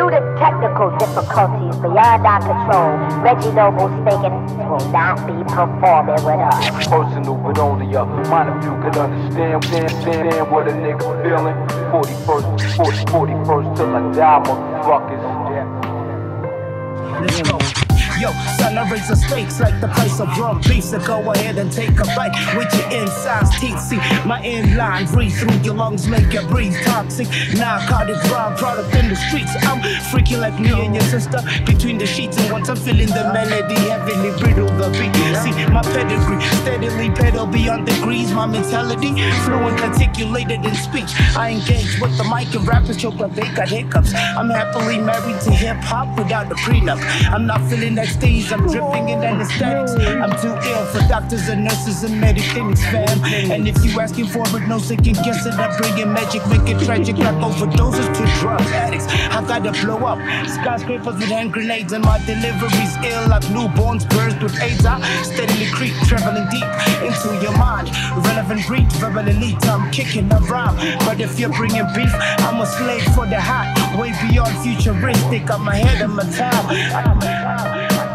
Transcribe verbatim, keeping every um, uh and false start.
Due to technical difficulties beyond our control, Reggie Noble's thinking will not be performing with us. Personal, but only a mind if you could understand, stand, stand, stand what a nigga feeling. forty-first, forty, forty-first till I die, motherfuckers. Let's go. Yo, son, I raise the stakes like the price of rum beef. So go ahead and take a bite with your insides teeth. See, my inline breathe through your lungs, make you breathe toxic. Narcotic drug product in the streets. I'm freaky like me and your sister between the sheets. And once I'm feeling the melody, heavily brittle the beat. See, my pedigree steadily pedal beyond degrees. My mentality fluent, articulated in speech. I engage with the mic and rappers choke like they got hiccups. I'm happily married to hip hop without the prenup. I'm not feeling that stage, I'm dripping in anesthetics. I'm too ill for doctors and nurses and medicines, fam. And if you asking for it, no second guess it. I bring in magic, make it tragic like overdoses to drug addicts. I gotta blow up skyscrapers with hand grenades, and my delivery's ill like newborns birds with AIDS. I steadily creep, traveling deep into your mind. Relevant breed, verbal elite, I'm kicking a rhyme. But if you're bringing beef, I'm a slave for the hot. Way beyond futuristic, I'm ahead of my time.